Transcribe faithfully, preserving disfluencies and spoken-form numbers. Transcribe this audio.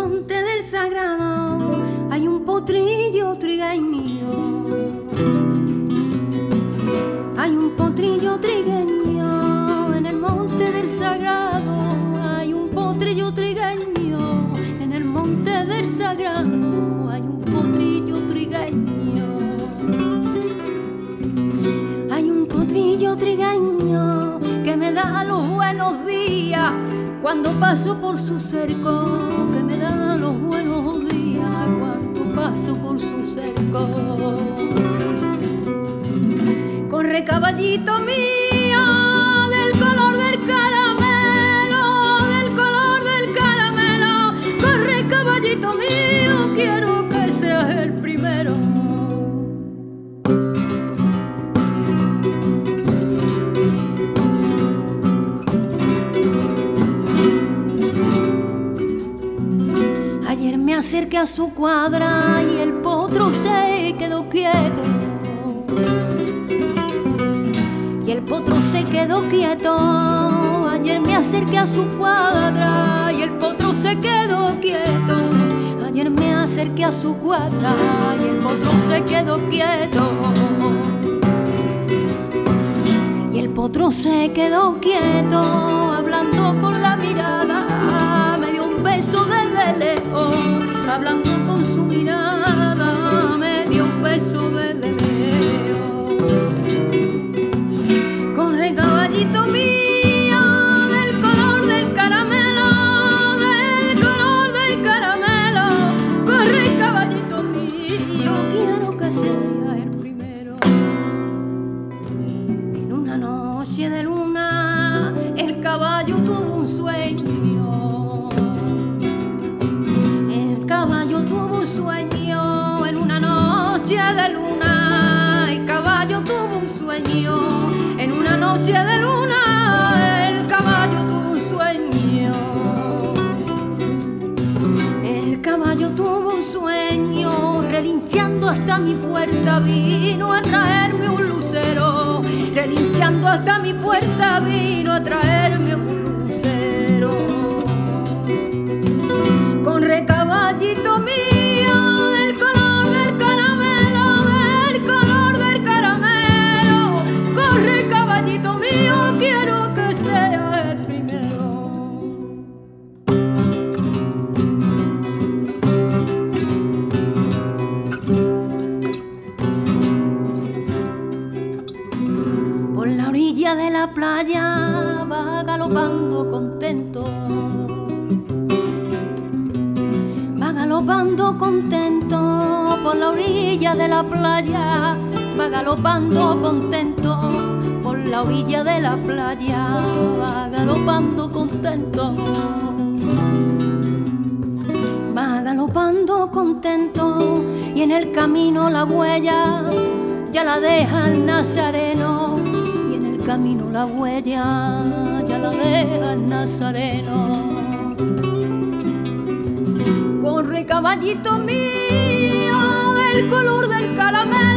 monte del Sagrado hay un potrillo trigueño. Hay un potrillo trigueño en el monte del Sagrado. Hay un potrillo trigueño en el monte del Sagrado. Hay un potrillo trigueño. Hay un potrillo trigueño que me da los buenos días cuando paso por su cerco, que me da los buenos días cuando paso por su cerco. Corre caballito mío del color del caramelo, del color del caramelo. Corre caballito mío, quiero que seas el primero. Ayer me acerqué a su cuadra y el potro se quedó quieto. Y el potro se quedó quieto. Ayer me acerqué a su cuadra y el potro se quedó quieto. Ayer me acerqué a su cuadra y el potro se quedó quieto. Y el potro se quedó quieto, hablando con la mirada. Me dio un beso desde lejos, hablando con su mirada. Me dio un beso desde lejos. Corre caballito mío del color del caramelo, del color del caramelo. Corre caballito mío, quiero que sea el primero. En una noche de luna el caballo tuvo un sueño. El caballo tuvo un sueño en una noche de luna. El caballo tuvo un sueño. En una noche de luna el caballo tuvo un sueño. El caballo tuvo un sueño, relinchando hasta mi puerta vino a traerme un lucero. Relinchando hasta mi puerta vino a traerme un lucero. Corre caballito mío del color del caramelo, del color del caramelo. Corre caballito mío, quiero que sea el primero. Por la orilla de la playa va galopando contento. Va galopando contento por la orilla de la playa. Va galopando contento por la orilla de la playa. Va galopando contento. Va galopando contento y en el camino la huella ya la deja el nazareno. Y en el camino la huella ya la deja el nazareno. Corre caballito mío del color del caramelo.